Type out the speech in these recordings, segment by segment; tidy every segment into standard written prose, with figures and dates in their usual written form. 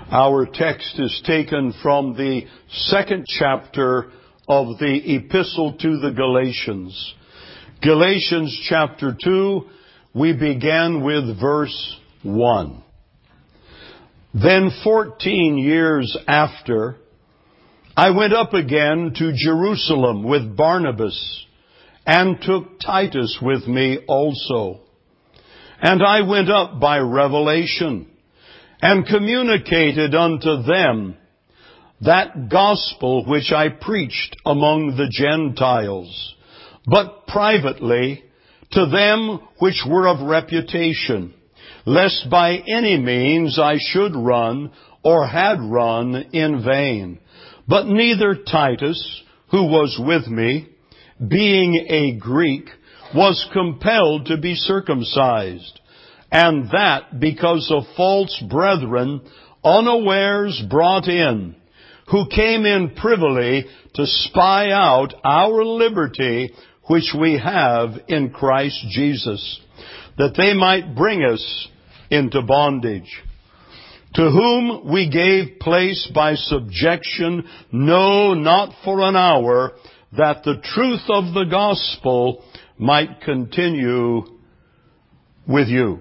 Our text is taken from the second chapter of the Epistle to the Galatians. Galatians chapter 2, we began with verse 1. Then 14 years after, I went up again to Jerusalem with Barnabas, and took Titus with me also. And I went up by revelation, and communicated unto them that gospel which I preached among the Gentiles, but privately to them which were of reputation, lest by any means I should run, or had run in vain. But neither Titus, who was with me, being a Greek, was compelled to be circumcised, and that because of false brethren unawares brought in, who came in privily to spy out our liberty which we have in Christ Jesus, that they might bring us into bondage. To whom we gave place by subjection, no, not for an hour, that the truth of the gospel might continue with you.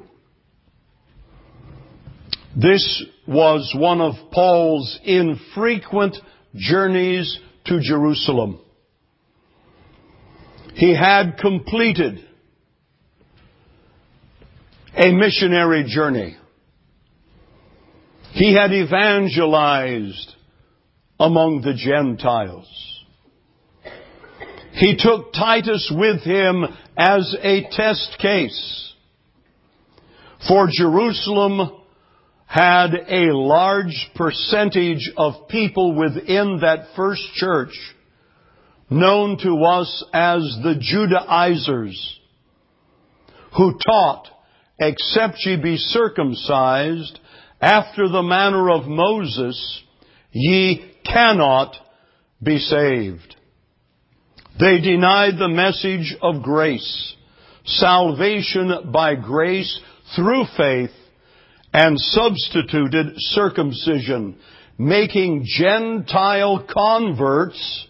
This was one of Paul's infrequent journeys to Jerusalem. He had completed a missionary journey. He had evangelized among the Gentiles. He took Titus with him as a test case. For Jerusalem had a large percentage of people within that first church known to us as the Judaizers, who taught, except ye be circumcised after the manner of Moses, ye cannot be saved. They denied the message of grace, salvation by grace through faith, and substituted circumcision, making Gentile converts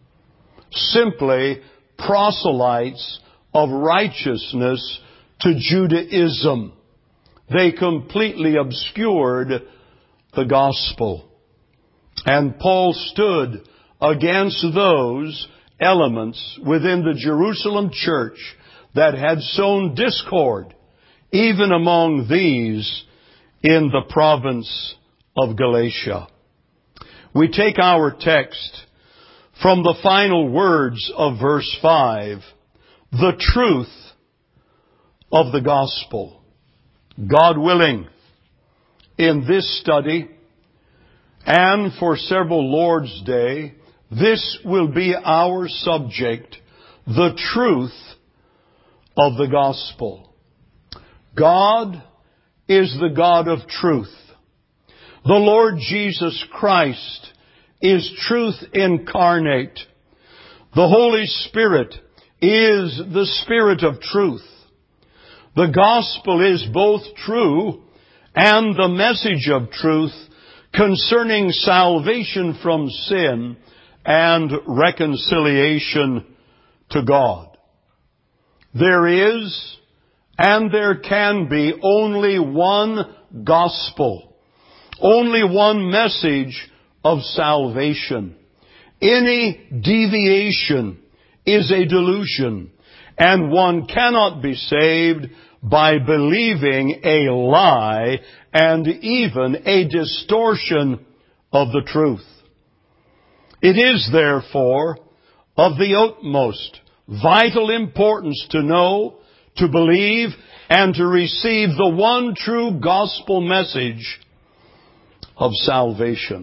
simply proselytes of righteousness to Judaism. They completely obscured the gospel. And Paul stood against those elements within the Jerusalem church that had sown discord, even among these in the province of Galatia. We take our text from the final words of verse 5, the truth of the gospel. God willing, in this study and for several Lord's Day, this will be our subject, the truth of the gospel. God is the God of truth. The Lord Jesus Christ is truth incarnate. The Holy Spirit is the Spirit of truth. The gospel is both true and the message of truth concerning salvation from sin and reconciliation to God. There is and there can be only one gospel, only one message of salvation. Any deviation is a delusion, and one cannot be saved by believing a lie and even a distortion of the truth. It is therefore of the utmost vital importance to know, to believe, and to receive the one true gospel message of salvation.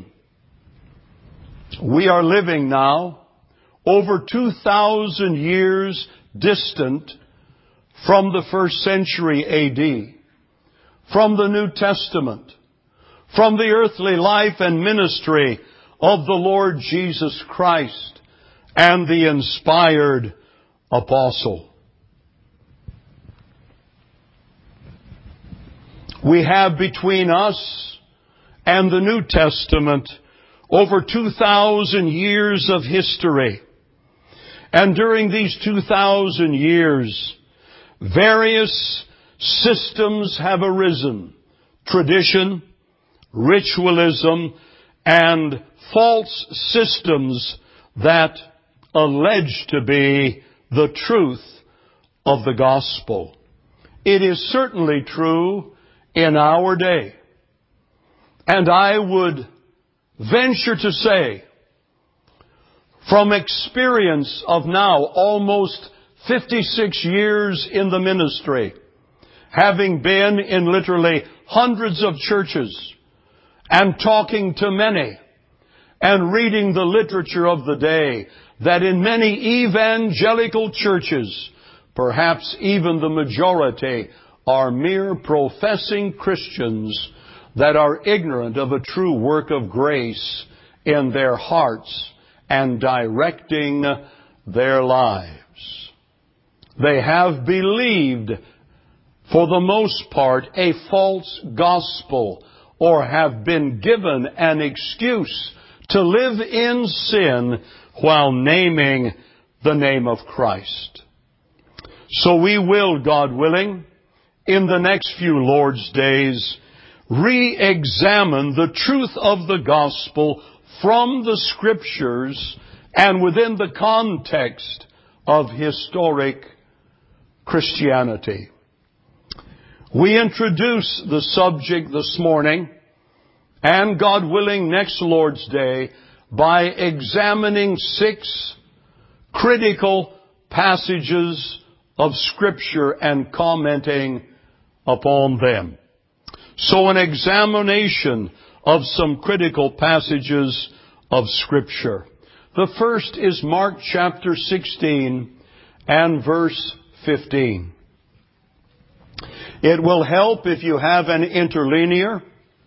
We are living now over 2,000 years distant from the first century A.D., from the New Testament, from the earthly life and ministry of the Lord Jesus Christ and the inspired apostle. We have between us and the New Testament, over 2,000 years of history. And during these 2,000 years, various systems have arisen. Tradition, ritualism, and false systems that allege to be the truth of the gospel. It is certainly true in our day. And I would venture to say, from experience of now almost 56 years in the ministry, having been in literally hundreds of churches and talking to many and reading the literature of the day, that in many evangelical churches, perhaps even the majority, are mere professing Christians that are ignorant of a true work of grace in their hearts and directing their lives. They have believed, for the most part, a false gospel, or have been given an excuse to live in sin while naming the name of Christ. So we will, God willing, in the next few Lord's days, re-examine the truth of the gospel from the Scriptures and within the context of historic Christianity. We introduce the subject this morning, and God willing next Lord's Day, by examining 6 critical passages of Scripture and commenting upon them. So an examination of some critical passages of Scripture. The first is Mark chapter 16 and verse 15. It will help if you have an interlinear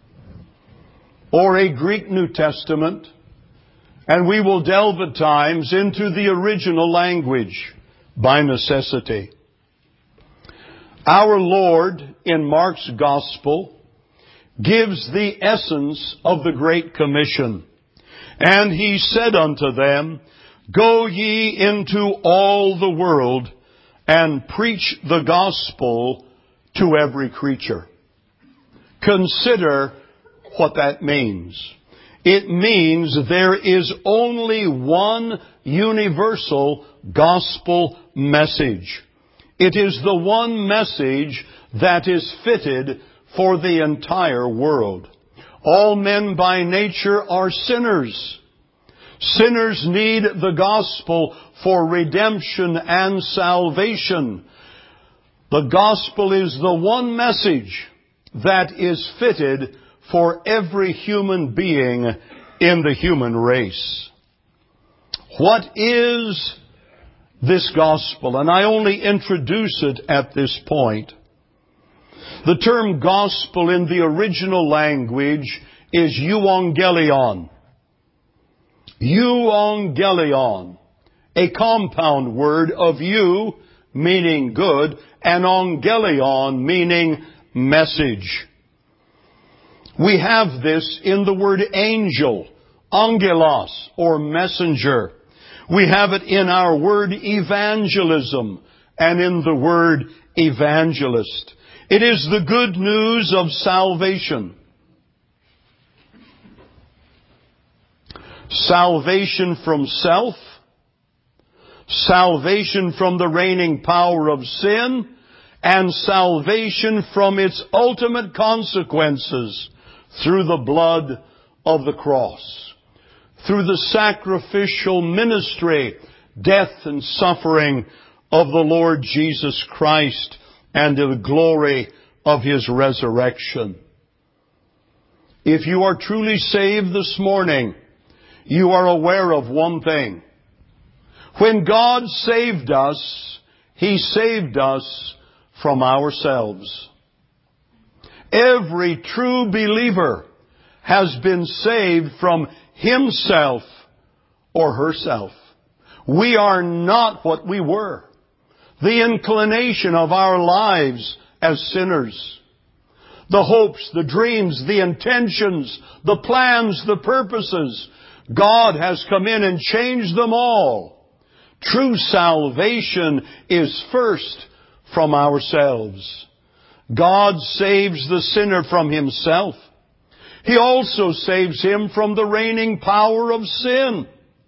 or a Greek New Testament, and we will delve at times into the original language by necessity. Our Lord in Mark's Gospel gives the essence of the Great Commission. And He said unto them, Go ye into all the world and preach the gospel to every creature. Consider what that means. It means there is only one universal gospel message. It is the one message that is fitted for the entire world. All men by nature are sinners. Sinners need the gospel for redemption and salvation. The gospel is the one message that is fitted for every human being in the human race. What is this gospel? And I only introduce it at this point. The term gospel in the original language is euangelion. Euangelion. A compound word of eu, meaning good, and angelion, meaning message. We have this in the word angel, angelos, or messenger. We have it in our word evangelism and in the word evangelist. It is the good news of salvation. Salvation from self, salvation from the reigning power of sin, and salvation from its ultimate consequences through the blood of the cross, through the sacrificial ministry, death and suffering of the Lord Jesus Christ, and the glory of His resurrection. If you are truly saved this morning, you are aware of one thing. When God saved us, He saved us from ourselves. Every true believer has been saved from himself or herself. We are not what we were. The inclination of our lives as sinners, the hopes, the dreams, the intentions, the plans, the purposes. God has come in and changed them all. True salvation is first from ourselves. God saves the sinner from himself. He also saves him from the reigning power of sin.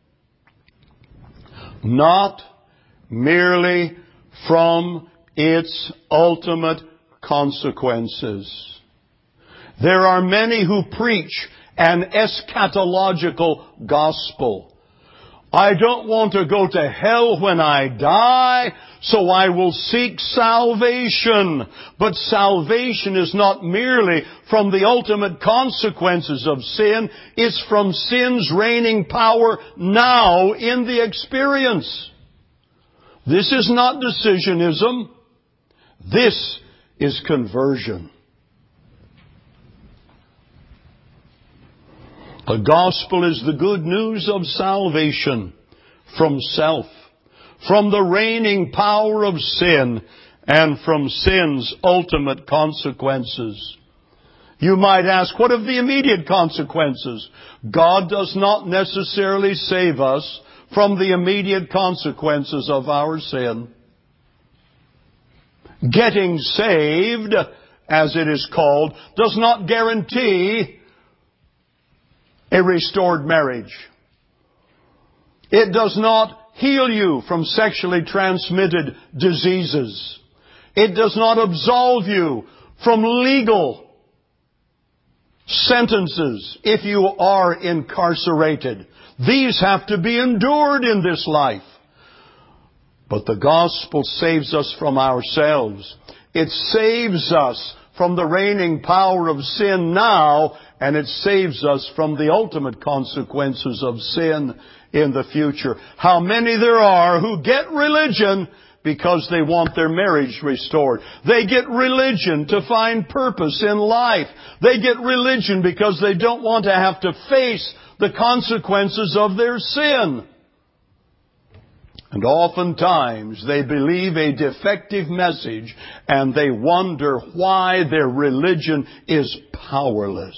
Not merely from its ultimate consequences. There are many who preach an eschatological gospel. I don't want to go to hell when I die, so I will seek salvation. But salvation is not merely from the ultimate consequences of sin. It's from sin's reigning power now in the experience. This is not decisionism. This is conversion. The gospel is the good news of salvation from self, from the reigning power of sin, and from sin's ultimate consequences. You might ask, what of the immediate consequences? God does not necessarily save us from the immediate consequences of our sin. Getting saved, as it is called, does not guarantee a restored marriage. It does not heal you from sexually transmitted diseases. It does not absolve you from legal sentences if you are incarcerated. These have to be endured in this life. But the gospel saves us from ourselves. It saves us from the reigning power of sin now, and it saves us from the ultimate consequences of sin in the future. How many there are who get religion because they want their marriage restored. They get religion to find purpose in life. They get religion because they don't want to have to face the consequences of their sin. And oftentimes they believe a defective message and they wonder why their religion is powerless.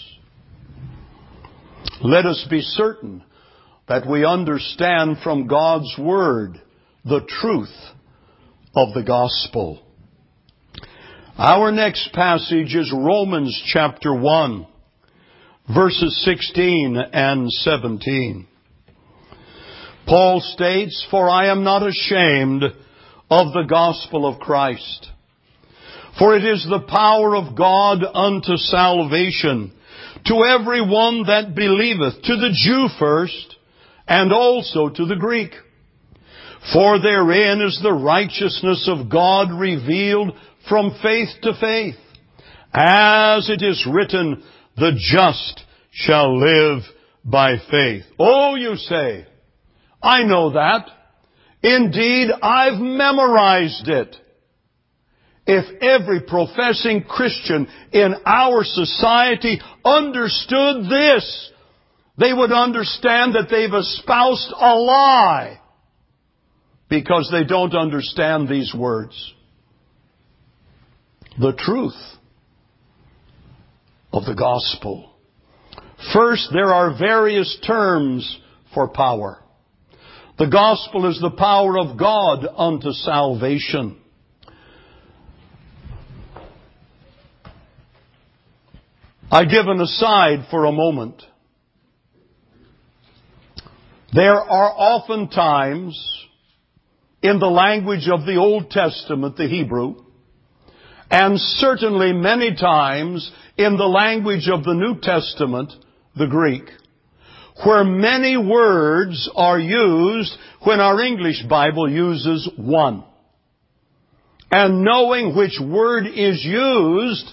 Let us be certain that we understand from God's Word the truth of the gospel. Our next passage is Romans chapter 1, verses 16 and 17. Paul states, "For I am not ashamed of the gospel of Christ. For it is the power of God unto salvation, to every one that believeth, to the Jew first, and also to the Greek. For therein is the righteousness of God revealed from faith to faith. As it is written, the just shall live by faith." Oh, you say, I know that. Indeed, I've memorized it. If every professing Christian in our society understood this, they would understand that they've espoused a lie because they don't understand these words. The truth of the gospel. First, there are various terms for power. The gospel is the power of God unto salvation. I give an aside for a moment. There are often times in the language of the Old Testament, the Hebrew, and certainly many times in the language of the New Testament, the Greek, where many words are used when our English Bible uses one. And knowing which word is used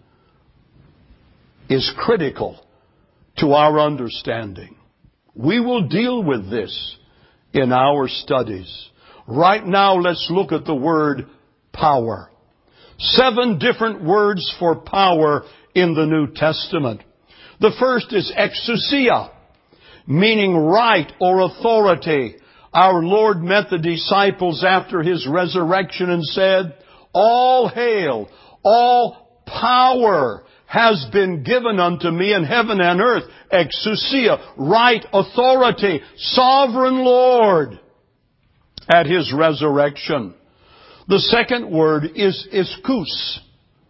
is critical to our understanding. We will deal with this in our studies. Right now, let's look at the word power. 7 different words for power in the New Testament. The first is exousia, meaning right or authority. Our Lord met the disciples after His resurrection and said, "All hail, all power has been given unto me in heaven and earth. Exousia, right, authority, sovereign Lord at His resurrection. The second word is ischus,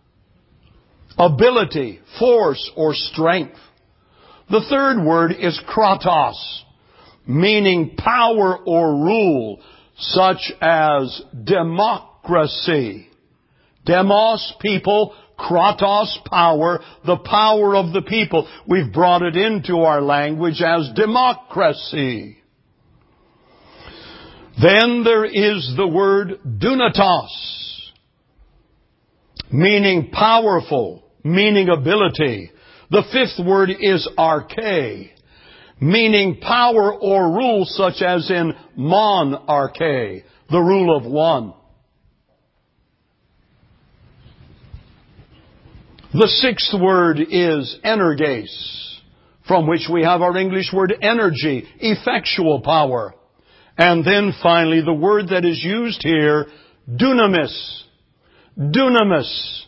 ability, force, or strength. The third word is kratos, meaning power or rule, such as democracy. Demos, people, kratos, power, the power of the people. We've brought it into our language as democracy. Then there is the word dunatos, meaning powerful, meaning ability. The fifth word is arche, meaning power or rule, such as in monarche, the rule of one. The sixth word is energes, from which we have our English word energy, effectual power. And then finally, the word that is used here, dunamis. Dunamis.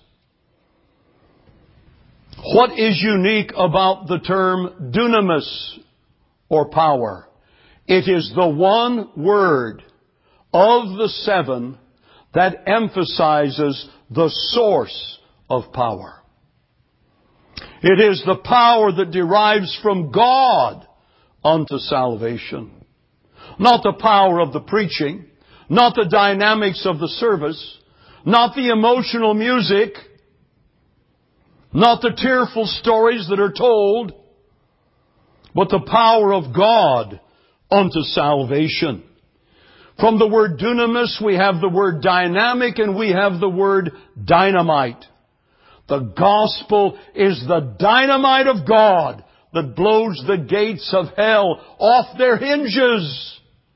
What is unique about the term dunamis, or power? It is the one word of the seven that emphasizes the source of power. It is the power that derives from God unto salvation. Not the power of the preaching, not the dynamics of the service, not the emotional music, not the tearful stories that are told, but the power of God unto salvation. From the word dunamis, we have the word dynamic and we have the word dynamite. The gospel is the dynamite of God that blows the gates of hell off their hinges.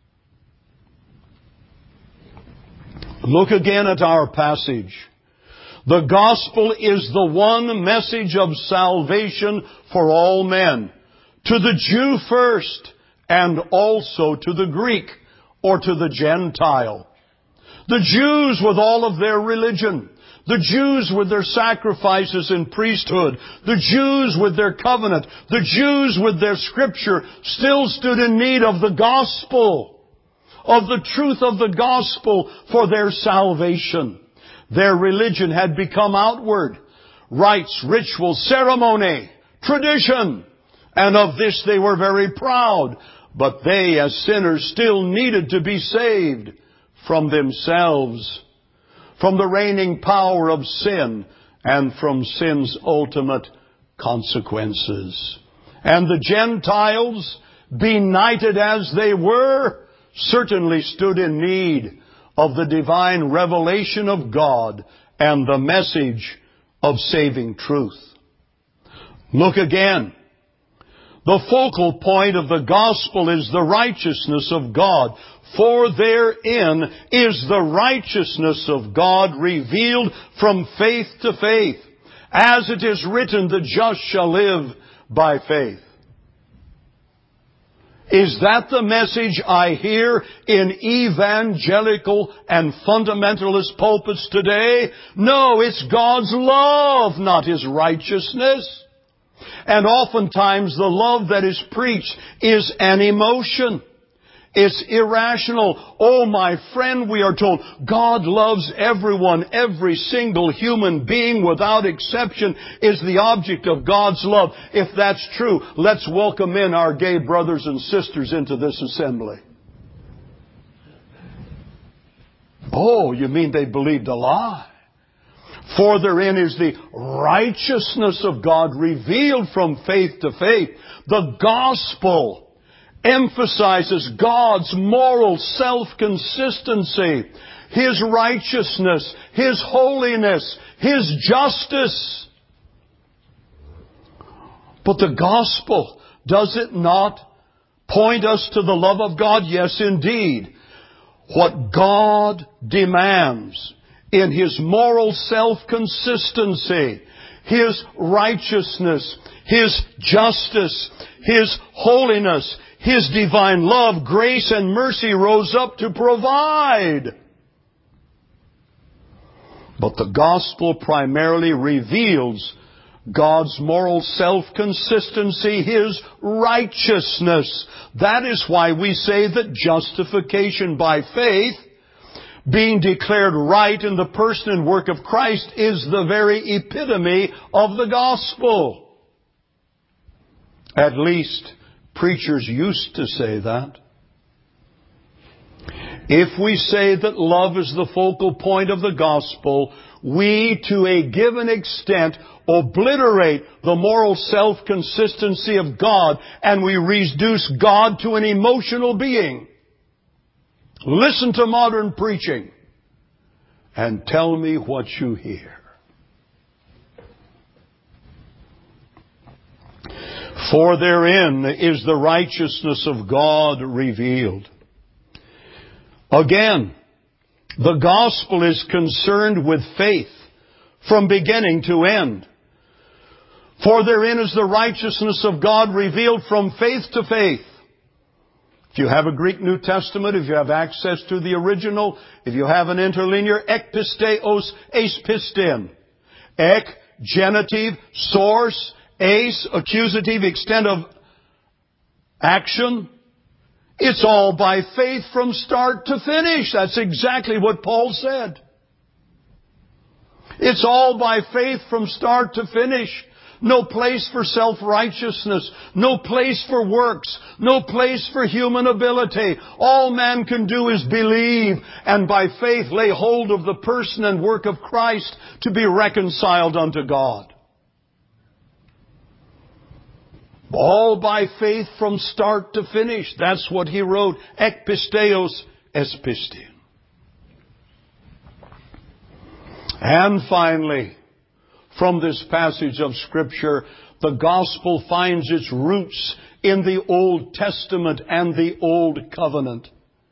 Look again at our passage. The gospel is the one message of salvation for all men. To the Jew first, and also to the Greek, or to the Gentile. The Jews with all of their religion. The Jews with their sacrifices and priesthood. The Jews with their covenant. The Jews with their scripture still stood in need of the gospel, of the truth of the gospel for their salvation. Their religion had become outward. Rites, ritual, ceremony, tradition. And of this they were very proud. But they, as sinners, still needed to be saved from themselves, from the reigning power of sin, and from sin's ultimate consequences. And the Gentiles, benighted as they were, certainly stood in need of the divine revelation of God and the message of saving truth. Look again. The focal point of the gospel is the righteousness of God. For therein is the righteousness of God revealed from faith to faith. As it is written, the just shall live by faith. Is that the message I hear in evangelical and fundamentalist pulpits today? No, it's God's love, not His righteousness. And oftentimes the love that is preached is an emotion. It's irrational. Oh, my friend, we are told God loves everyone. Every single human being without exception is the object of God's love. If that's true, let's welcome in our gay brothers and sisters into this assembly. Oh, you mean they believed a lie? For therein is the righteousness of God revealed from faith to faith. The gospel emphasizes God's moral self-consistency, His righteousness, His holiness, His justice. But the gospel, does it not point us to the love of God? Yes, indeed. What God demands in His moral self-consistency, His righteousness, His justice, His holiness, His divine love, grace and mercy rose up to provide. But the gospel primarily reveals God's moral self-consistency, His righteousness. That is why we say that justification by faith, being declared right in the person and work of Christ, is the very epitome of the gospel. At least preachers used to say that. If we say that love is the focal point of the gospel, we, to a given extent, obliterate the moral self-consistency of God, and we reduce God to an emotional being. Listen to modern preaching and tell me what you hear. For therein is the righteousness of God revealed. Again, the gospel is concerned with faith from beginning to end. For therein is the righteousness of God revealed from faith to faith. If you have a Greek New Testament, if you have access to the original, if you have an interlinear, ek pisteos, eis pistin. Ek, genitive, source, eis, accusative, extent of action. It's all by faith from start to finish. That's exactly what Paul said. It's all by faith from start to finish. No place for self-righteousness. No place for works. No place for human ability. All man can do is believe and by faith lay hold of the person and work of Christ to be reconciled unto God. All by faith from start to finish. That's what he wrote. Ek pisteos es pistin. And finally, from this passage of Scripture, the gospel finds its roots in the Old Testament and the Old Covenant.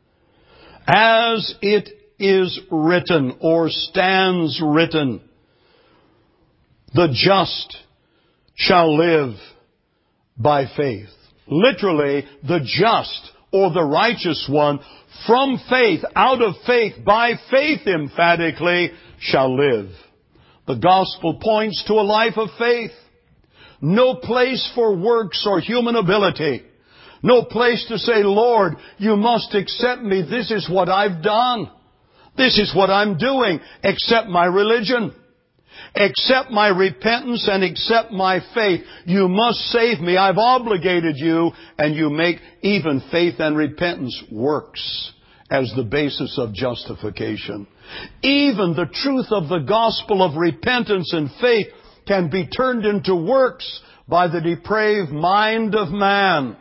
As it is written, or stands written, the just shall live by faith. Literally, the just or the righteous one from faith, out of faith, by faith emphatically, shall live. The gospel points to a life of faith. No place for works or human ability. No place to say, Lord, you must accept me. This is what I've done. This is what I'm doing. Accept my religion. Accept my repentance and accept my faith. You must save me. I've obligated you. And you make even faith and repentance works as the basis of justification. Even the truth of the gospel of repentance and faith can be turned into works by the depraved mind of man.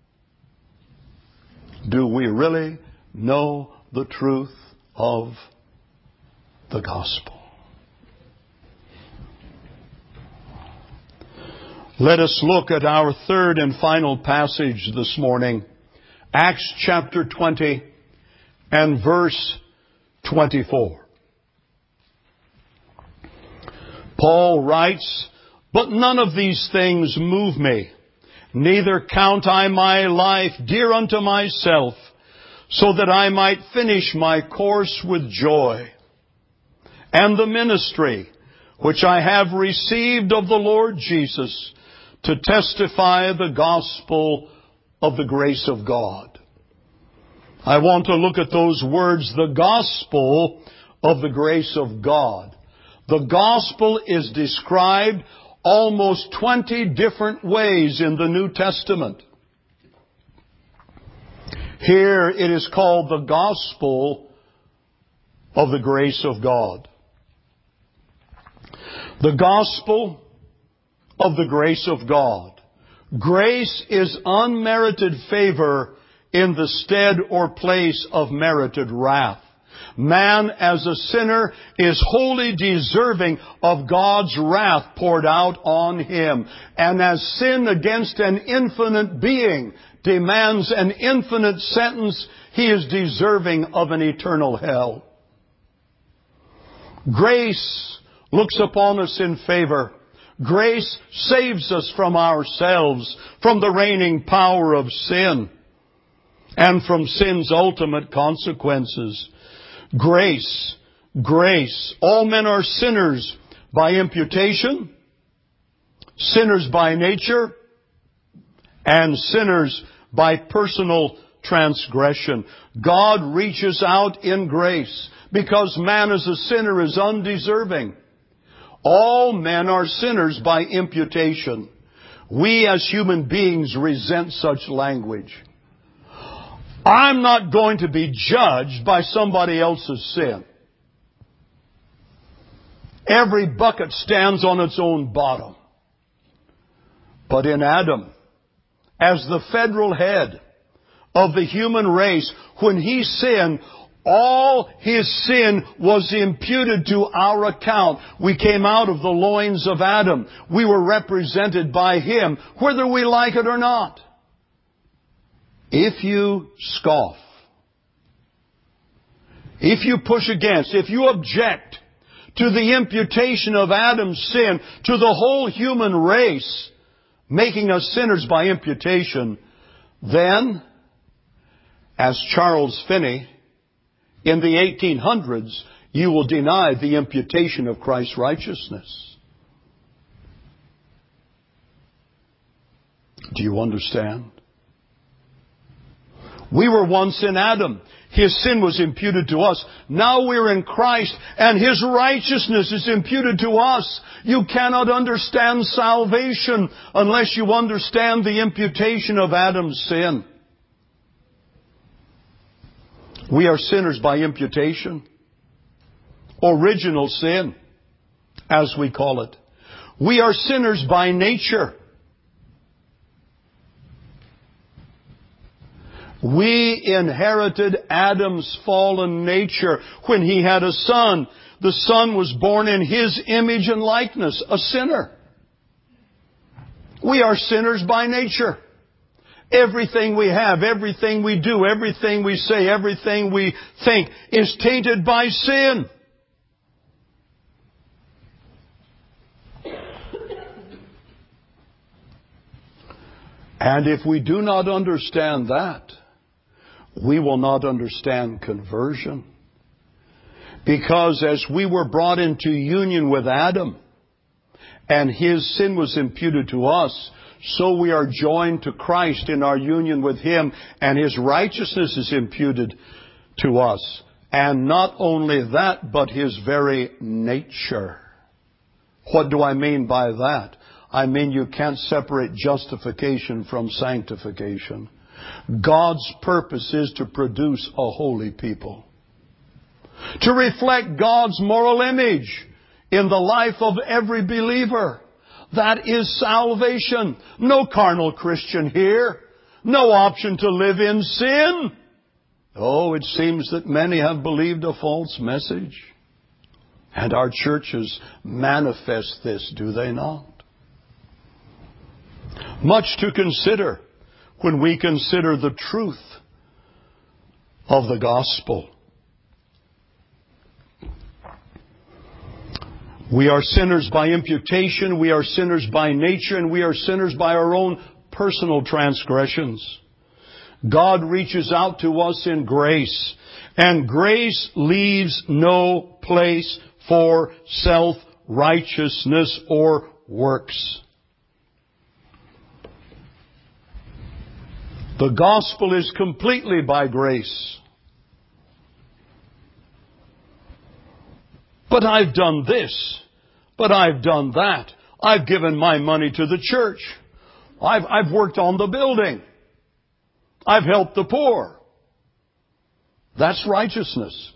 Do we really know the truth of the gospel? Let us look at our third and final passage this morning. Acts chapter 20 and verse 24. Paul writes, "But none of these things move me, neither count I my life dear unto myself, so that I might finish my course with joy, and the ministry which I have received of the Lord Jesus, to testify the gospel of the grace of God." I want to look at those words, the gospel of the grace of God. The gospel is described almost 20 different ways in the New Testament. Here it is called the gospel of the grace of God. The gospel of the grace of God. Grace is unmerited favor in the stead or place of merited wrath. Man as a sinner is wholly deserving of God's wrath poured out on him. And as sin against an infinite being demands an infinite sentence, he is deserving of an eternal hell. Grace looks upon us in favor. Grace saves us from ourselves, from the reigning power of sin, and from sin's ultimate consequences. Grace grace. All men are sinners by imputation, sinners by nature, and sinners by personal transgression. God reaches out in grace because man as a sinner is undeserving. All men are sinners by imputation. We as human beings resent such language. I'm not going to be judged by somebody else's sin. Every bucket stands on its own bottom. But in Adam, as the federal head of the human race, when he sinned, all his sin was imputed to our account. We came out of the loins of Adam. We were represented by him, whether we like it or not. If you scoff, if you push against, if you object to the imputation of Adam's sin to the whole human race, making us sinners by imputation, then, as Charles Finney in the 1800s, you will deny the imputation of Christ's righteousness. Do you understand? We were once in Adam. His sin was imputed to us. Now we're in Christ, and His righteousness is imputed to us. You cannot understand salvation unless you understand the imputation of Adam's sin. We are sinners by imputation. Original sin, as we call it. We are sinners by nature. We inherited Adam's fallen nature when he had a son. The son was born in his image and likeness, a sinner. We are sinners by nature. Everything we have, everything we do, everything we say, everything we think is tainted by sin. And if we do not understand that, we will not understand conversion. Because as we were brought into union with Adam, and his sin was imputed to us, so we are joined to Christ in our union with Him, and His righteousness is imputed to us. And not only that, but His very nature. What do I mean by that? I mean you can't separate justification from sanctification. God's purpose is to produce a holy people. To reflect God's moral image in the life of every believer. That is salvation. No carnal Christian here. No option to live in sin. Oh, it seems that many have believed a false message. And our churches manifest this, do they not? Much to consider when we consider the truth of the gospel. We are sinners by imputation, we are sinners by nature, and we are sinners by our own personal transgressions. God reaches out to us in grace, and grace leaves no place for self-righteousness or works. The gospel is completely by grace. But I've done this. But I've done that. I've given my money to the church. I've worked on the building. I've helped the poor. That's righteousness.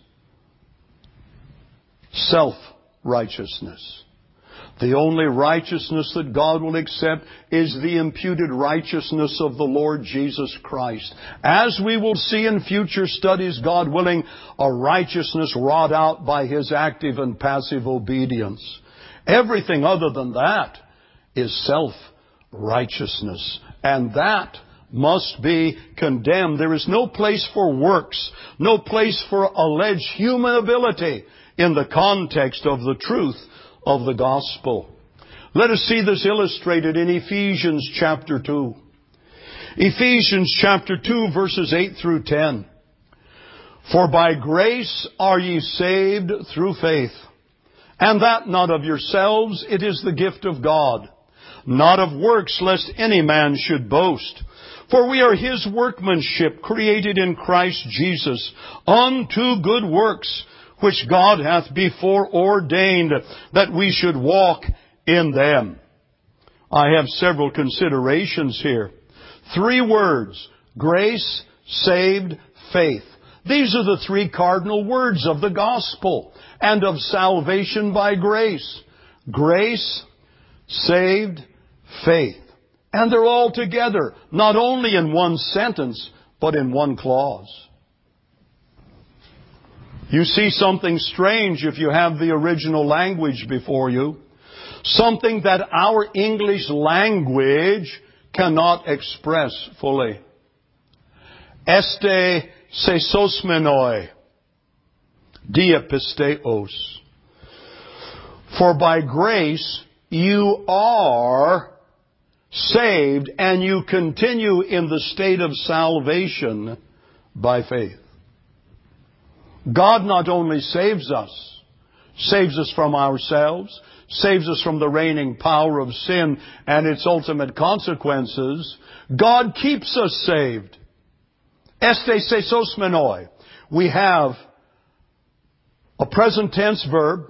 Self-righteousness. The only righteousness that God will accept is the imputed righteousness of the Lord Jesus Christ. As we will see in future studies, God willing, a righteousness wrought out by His active and passive obedience. Everything other than that is self-righteousness. And that must be condemned. There is no place for works, no place for alleged human ability in the context of the truth of the gospel. Let us see this illustrated in Ephesians chapter 2. Ephesians chapter 2 verses 8 through 10. For by grace are ye saved through faith, and that not of yourselves, it is the gift of God, not of works, lest any man should boast. For we are His workmanship, created in Christ Jesus, unto good works, which God hath before ordained that we should walk in them. I have several considerations here. 3 words: grace, saved, faith. These are the 3 cardinal words of the gospel and of salvation by grace. Grace, saved, faith. And they're all together, not only in one sentence, but in one clause. You see something strange if you have the original language before you. Something that our English language cannot express fully. Este sesosmenoi, diapisteos. For by grace you are saved, and you continue in the state of salvation by faith. God not only saves us from ourselves, saves us from the reigning power of sin and its ultimate consequences. God keeps us saved. Este sesosmenoi. We have a present tense verb,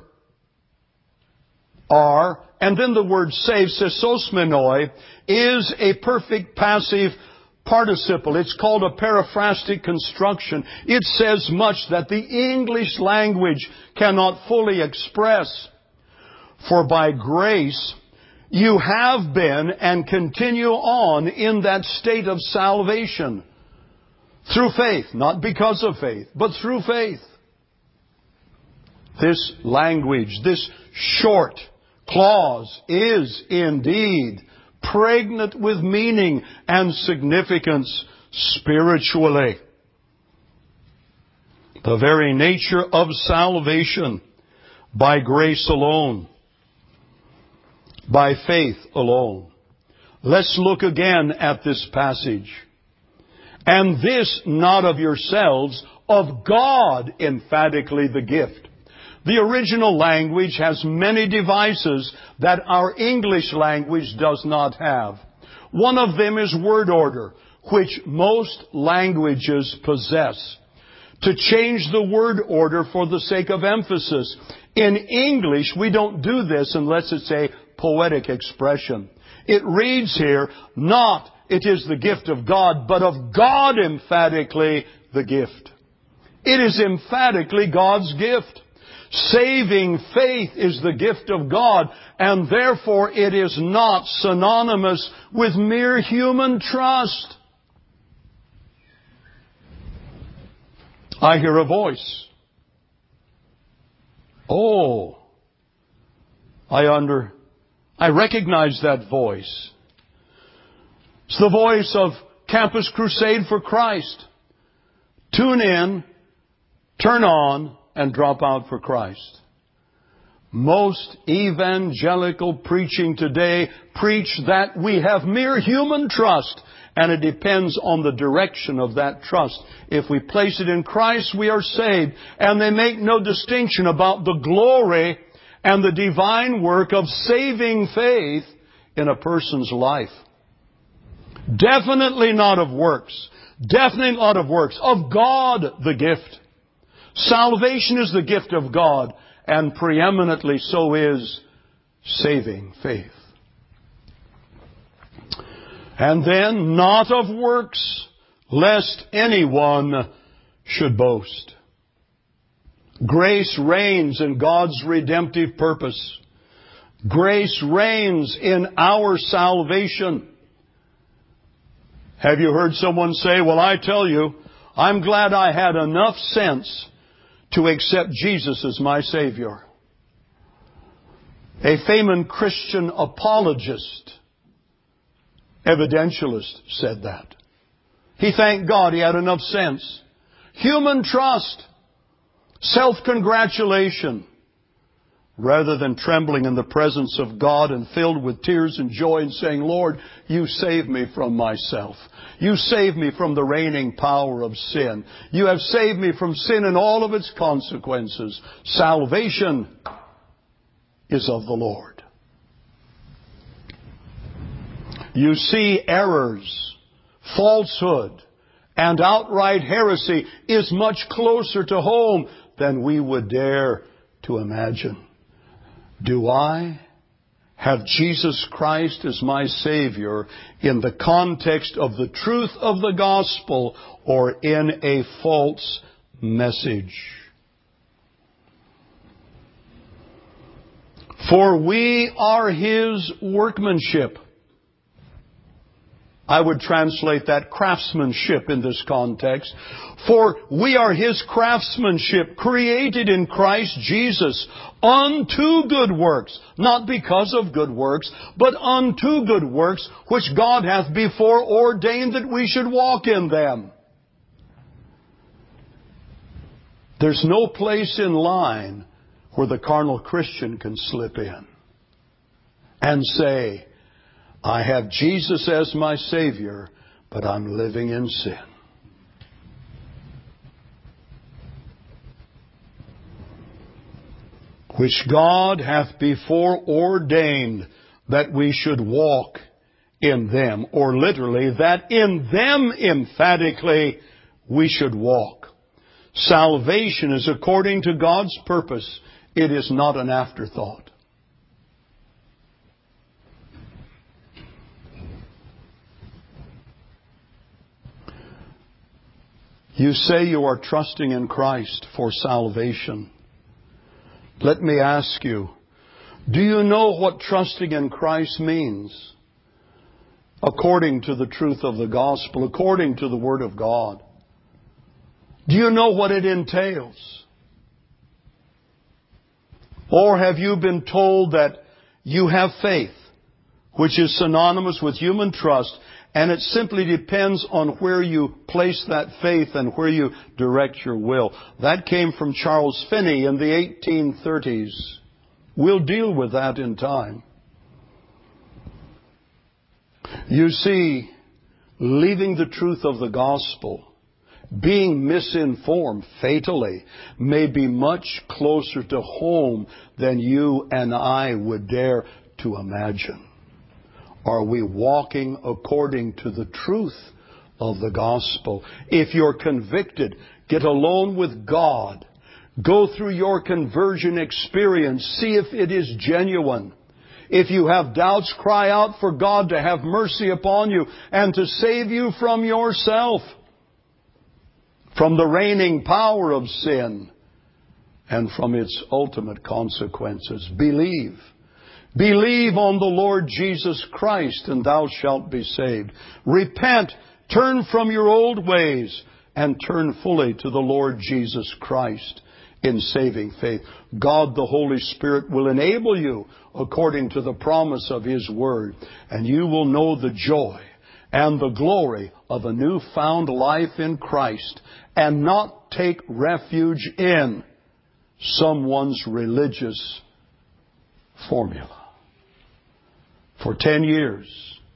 are, and then the word save, sesosmenoi, is a perfect passive participle. It's called a periphrastic construction. It says much that the English language cannot fully express. For by grace you have been and continue on in that state of salvation. Through faith, not because of faith, but through faith. This language, this short clause is indeed pregnant with meaning and significance spiritually. The very nature of salvation, by grace alone, by faith alone. Let's look again at this passage. And this not of yourselves, of God emphatically the gift. The original language has many devices that our English language does not have. One of them is word order, which most languages possess. To change the word order for the sake of emphasis. In English, we don't do this unless it's a poetic expression. It reads here, not it is the gift of God, but of God emphatically the gift. It is emphatically God's gift. Saving faith is the gift of God, and therefore it is not synonymous with mere human trust. I hear a voice. Oh, I recognize that voice. It's the voice of Campus Crusade for Christ. Tune in, turn on, and drop out for Christ. Most evangelical preaching today preach that we have mere human trust, and it depends on the direction of that trust. If we place it in Christ, we are saved. And they make no distinction about the glory and the divine work of saving faith in a person's life. Definitely not of works. Definitely not of works. Of God, the gift. Salvation is the gift of God, and preeminently so is saving faith. And then, not of works, lest anyone should boast. Grace reigns in God's redemptive purpose. Grace reigns in our salvation. Have you heard someone say, well, I tell you, I'm glad I had enough sense to accept Jesus as my Savior. A famous Christian apologist, evidentialist, said that. He thanked God he had enough sense. Human trust, self-congratulation, rather than trembling in the presence of God and filled with tears and joy and saying, Lord, you save me from myself. You save me from the reigning power of sin. You have saved me from sin and all of its consequences. Salvation is of the Lord. You see, errors, falsehood, and outright heresy is much closer to home than we would dare to imagine. Do I have Jesus Christ as my Savior in the context of the truth of the gospel or in a false message? For we are His workmanship. I would translate that craftsmanship in this context. For we are His craftsmanship, created in Christ Jesus, unto good works, not because of good works, but unto good works, which God hath before ordained that we should walk in them. There's no place in line where the carnal Christian can slip in and say, I have Jesus as my Savior, but I'm living in sin. Which God hath before ordained that we should walk in them, or literally, that in them emphatically we should walk. Salvation is according to God's purpose. It is not an afterthought. You say you are trusting in Christ for salvation. Let me ask you, do you know what trusting in Christ means? According to the truth of the gospel, according to the Word of God. Do you know what it entails? Or have you been told that you have faith, which is synonymous with human trust, and it simply depends on where you place that faith and where you direct your will? That came from Charles Finney in the 1830s. We'll deal with that in time. You see, leaving the truth of the gospel, being misinformed fatally, may be much closer to home than you and I would dare to imagine. Are we walking according to the truth of the gospel? If you're convicted, get alone with God. Go through your conversion experience. See if it is genuine. If you have doubts, cry out for God to have mercy upon you and to save you from yourself, from the reigning power of sin, and from its ultimate consequences. Believe. Believe on the Lord Jesus Christ, and thou shalt be saved. Repent, turn from your old ways, and turn fully to the Lord Jesus Christ in saving faith. God the Holy Spirit will enable you according to the promise of His Word, and you will know the joy and the glory of a newfound life in Christ, and not take refuge in someone's religious formula. For 10 years,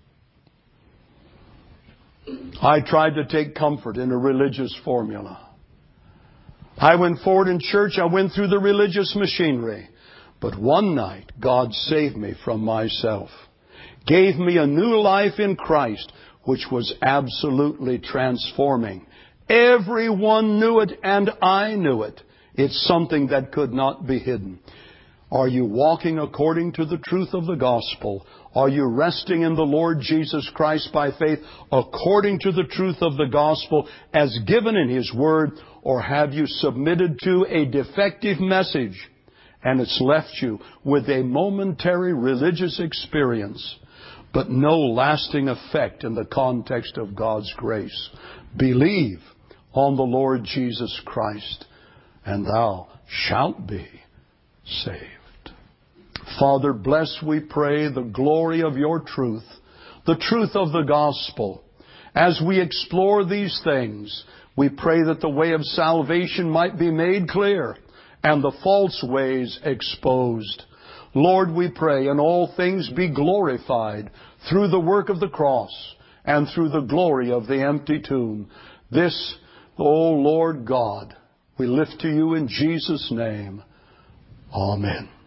I tried to take comfort in a religious formula. I went forward in church, I went through the religious machinery. But one night, God saved me from myself, gave me a new life in Christ, which was absolutely transforming. Everyone knew it, and I knew it. It's something that could not be hidden. Are you walking according to the truth of the gospel? Are you resting in the Lord Jesus Christ by faith according to the truth of the gospel as given in His Word? Or have you submitted to a defective message and it's left you with a momentary religious experience, but no lasting effect in the context of God's grace? Believe on the Lord Jesus Christ, and thou shalt be saved. Father, bless, we pray, the glory of your truth, the truth of the gospel. As we explore these things, we pray that the way of salvation might be made clear, and the false ways exposed. Lord, we pray in all things be glorified through the work of the cross and through the glory of the empty tomb. This, O Lord God, we lift to you in Jesus' name. Amen.